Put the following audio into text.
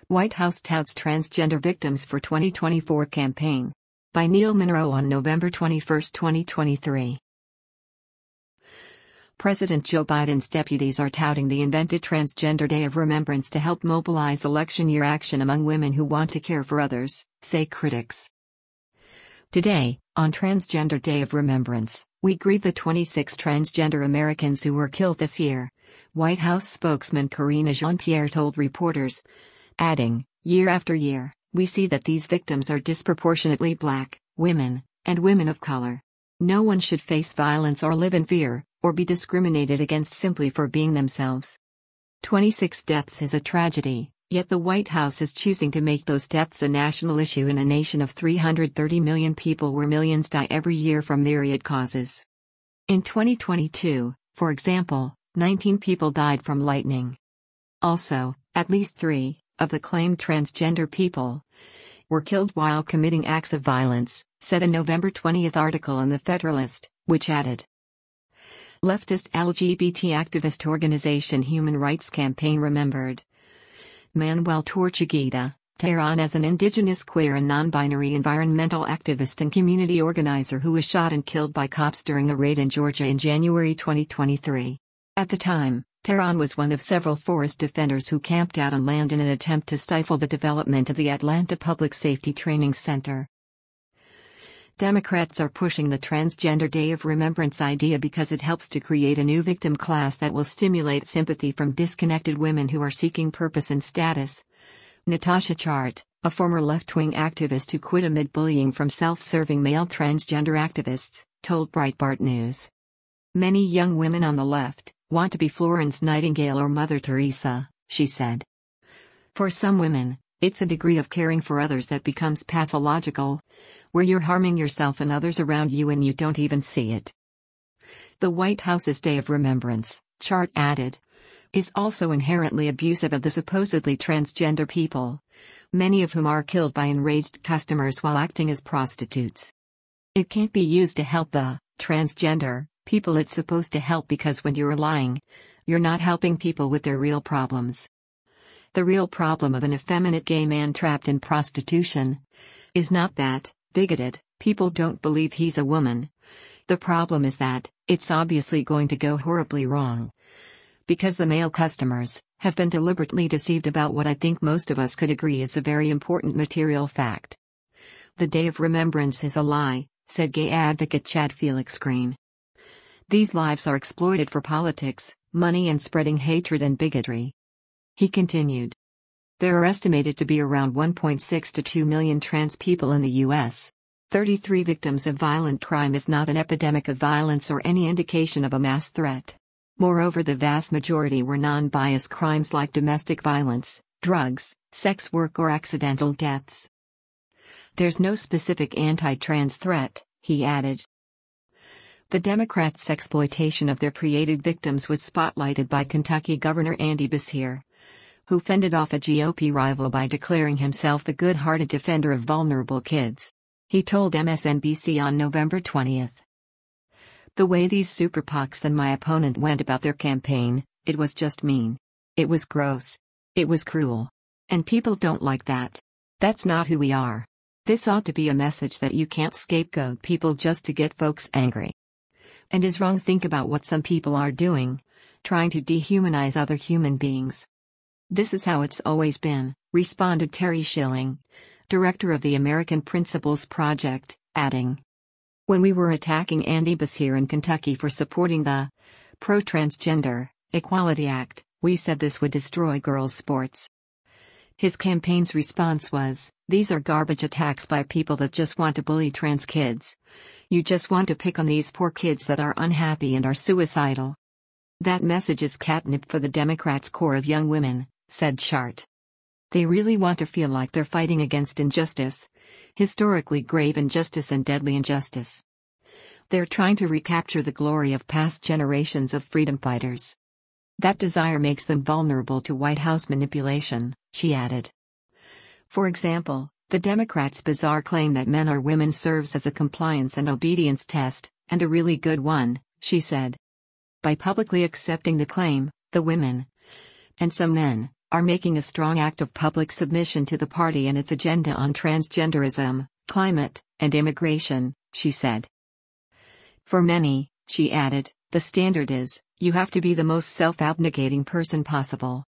White House touts transgender victims for 2024 campaign. By Neil Monroe on November 21, 2023. President Joe Biden's deputies are touting the invented Transgender Day of Remembrance to help mobilize election year action among women who want to care for others, say critics. Today, on Transgender Day of Remembrance, we grieve the 26 transgender Americans who were killed this year, White House spokesman Karine Jean-Pierre told reporters, adding, year after year, we see that these victims are disproportionately Black, women, and women of color. No one should face violence or live in fear, or be discriminated against simply for being themselves. 26 deaths is a tragedy, yet the White House is choosing to make those deaths a national issue in a nation of 330 million people where millions die every year from myriad causes. In 2022, for example, 19 people died from lightning. Also, at least 3 of the claimed transgender people were killed while committing acts of violence, said a November 20 article in The Federalist, which added. Leftist LGBT activist organization Human Rights Campaign remembered Manuel Tortuguita, Tehran as an indigenous queer and non-binary environmental activist and community organizer who was shot and killed by cops during a raid in Georgia in January 2023. At the time, Tehran was one of several forest defenders who camped out on land in an attempt to stifle the development of the Atlanta Public Safety Training Center. Democrats are pushing the Transgender Day of Remembrance idea because it helps to create a new victim class that will stimulate sympathy from disconnected women who are seeking purpose and status. Natasha Chart, a former left-wing activist who quit amid bullying from self-serving male transgender activists, told Breitbart News. Many young women on the left want to be Florence Nightingale or Mother Teresa, she said. For some women, it's a degree of caring for others that becomes pathological, where you're harming yourself and others around you and you don't even see it. The White House's Day of Remembrance, Chart added, is also inherently abusive of the supposedly transgender people, many of whom are killed by enraged customers while acting as prostitutes. It can't be used to help the transgender people it's supposed to help because when you're lying, you're not helping people with their real problems. The real problem of an effeminate gay man trapped in prostitution is not that, bigoted, people don't believe he's a woman. The problem is that, it's obviously going to go horribly wrong. Because the male customers have been deliberately deceived about what I think most of us could agree is a very important material fact. The Day of Remembrance is a lie, said gay advocate Chad Felix Green. These lives are exploited for politics, money and spreading hatred and bigotry. He continued. There are estimated to be around 1.6 to 2 million trans people in the U.S. 33 victims of violent crime is not an epidemic of violence or any indication of a mass threat. Moreover, the vast majority were non-biased crimes like domestic violence, drugs, sex work or accidental deaths. There's no specific anti-trans threat, he added. The Democrats' exploitation of their created victims was spotlighted by Kentucky Governor Andy Beshear, who fended off a GOP rival by declaring himself the good-hearted defender of vulnerable kids. He told MSNBC on November 20. The way these superpucks and my opponent went about their campaign, it was just mean. It was gross. It was cruel. And people don't like that. That's not who we are. This ought to be a message that you can't scapegoat people just to get folks angry. And is wrong. Think about what some people are doing, trying to dehumanize other human beings. This is how it's always been, responded Terry Schilling, director of the American Principles Project, adding. When we were attacking Andy Beshear in Kentucky for supporting the Pro-Transgender Equality Act, we said this would destroy girls' sports. His campaign's response was, these are garbage attacks by people that just want to bully trans kids. You just want to pick on these poor kids that are unhappy and are suicidal. That message is catnip for the Democrats' core of young women, said Chart. They really want to feel like they're fighting against injustice, historically grave injustice and deadly injustice. They're trying to recapture the glory of past generations of freedom fighters. That desire makes them vulnerable to White House manipulation, she added. For example, the Democrats' bizarre claim that men or women serves as a compliance and obedience test, and a really good one, she said. By publicly accepting the claim, the women, and some men, are making a strong act of public submission to the party and its agenda on transgenderism, climate, and immigration, she said. For many, she added, the standard is, you have to be the most self-abnegating person possible.